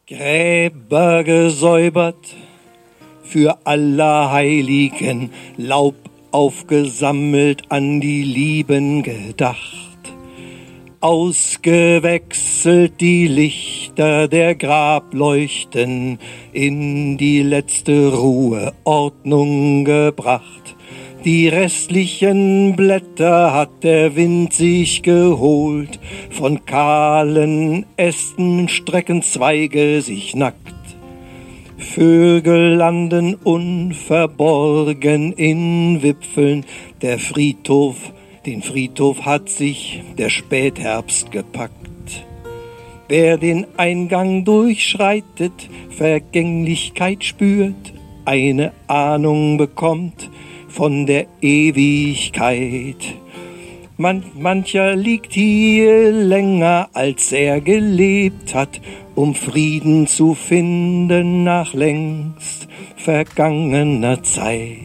Gräber gesäubert, für Allerheiligen Laub aufgesammelt, an die Lieben gedacht. Ausgewechselt die Lichter der Grableuchten, in die letzte Ruhe Ordnung gebracht. Die restlichen Blätter hat der Wind sich geholt, von kahlen Ästen strecken Zweige sich nackt. Vögel landen unverborgen in Wipfeln, den Friedhof hat sich der Spätherbst gepackt. Wer den Eingang durchschreitet, Vergänglichkeit spürt, eine Ahnung bekommt von der Ewigkeit. Mancher liegt hier länger, als er gelebt hat, um Frieden zu finden nach längst vergangener Zeit.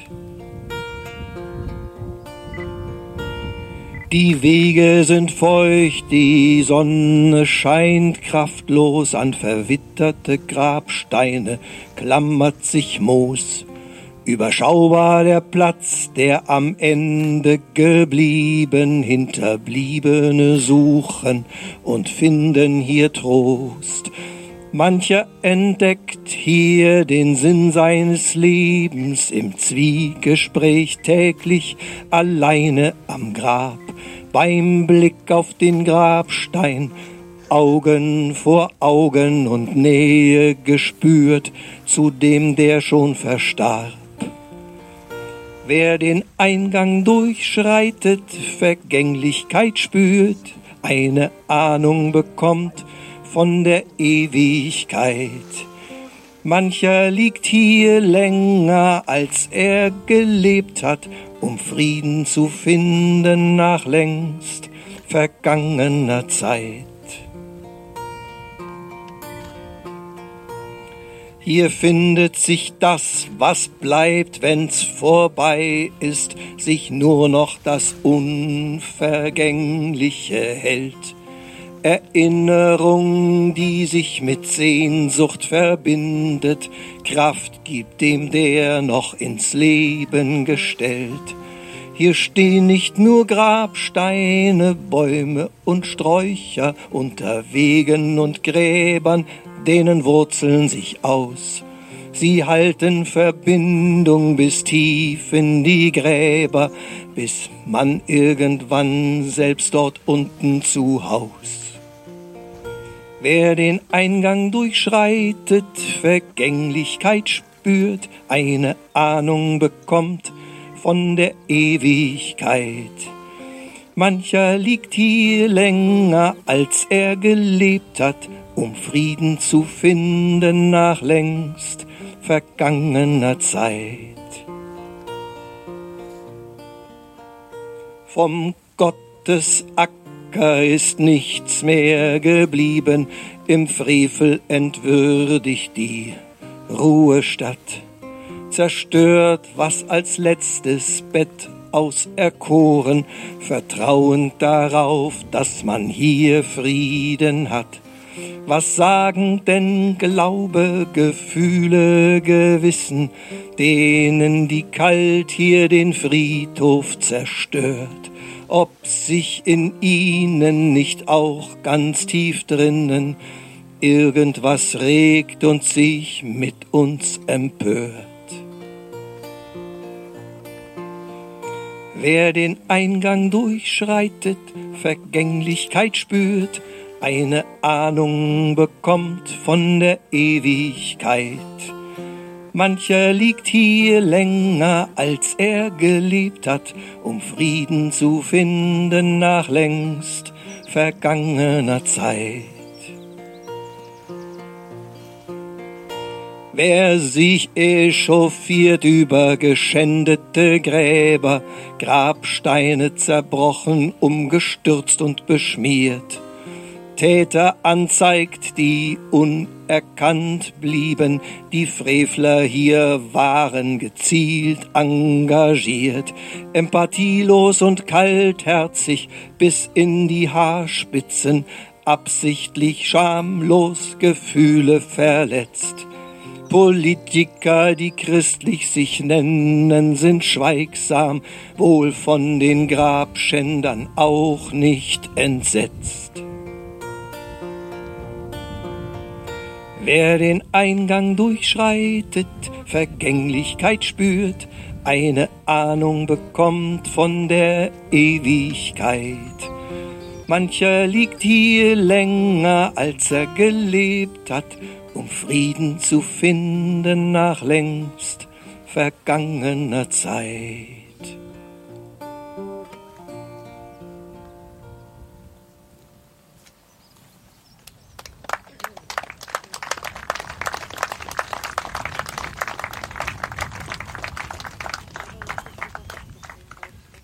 Die Wege sind feucht, die Sonne scheint kraftlos, an verwitterte Grabsteine klammert sich Moos. Überschaubar der Platz, der am Ende geblieben, Hinterbliebene suchen und finden hier Trost. Mancher entdeckt hier den Sinn seines Lebens im Zwiegespräch täglich alleine am Grab, beim Blick auf den Grabstein, Augen vor Augen und Nähe gespürt zu dem, der schon verstarb. Wer den Eingang durchschreitet, Vergänglichkeit spürt, eine Ahnung bekommt von der Ewigkeit. Mancher liegt hier länger, als er gelebt hat, um Frieden zu finden nach längst vergangener Zeit. Hier findet sich das, was bleibt, wenn's vorbei ist, sich nur noch das Unvergängliche hält. Erinnerung, die sich mit Sehnsucht verbindet, Kraft gibt dem, der noch ins Leben gestellt. Hier stehen nicht nur Grabsteine, Bäume und Sträucher, unter Wegen und Gräbern, denen Wurzeln sich aus. Sie halten Verbindung bis tief in die Gräber, bis man irgendwann selbst dort unten zu Haus. Wer den Eingang durchschreitet, Vergänglichkeit spürt, eine Ahnung bekommt von der Ewigkeit. Mancher liegt hier länger, als er gelebt hat, um Frieden zu finden nach längst vergangener Zeit. Vom Gottesacker ist nichts mehr geblieben, im Frevel entwürdigt die Ruhestadt. Zerstört, was als letztes Bett auserkoren, vertrauend darauf, dass man hier Frieden hat. Was sagen denn Glaube, Gefühle, Gewissen, denen die Kalt hier den Friedhof zerstört? Ob sich in ihnen nicht auch ganz tief drinnen irgendwas regt und sich mit uns empört? Wer den Eingang durchschreitet, Vergänglichkeit spürt, eine Ahnung bekommt von der Ewigkeit. Mancher liegt hier länger, als er gelebt hat, um Frieden zu finden nach längst vergangener Zeit. Wer sich echauffiert über geschändete Gräber, Grabsteine zerbrochen, umgestürzt und beschmiert, Täter anzeigt, die unerkannt blieben, die Frevler hier waren gezielt engagiert, empathielos und kaltherzig bis in die Haarspitzen, absichtlich schamlos Gefühle verletzt. Politiker, die christlich sich nennen, sind schweigsam, wohl von den Grabschändern auch nicht entsetzt. Wer den Eingang durchschreitet, Vergänglichkeit spürt, eine Ahnung bekommt von der Ewigkeit. Mancher liegt hier länger, als er gelebt hat, um Frieden zu finden nach längst vergangener Zeit.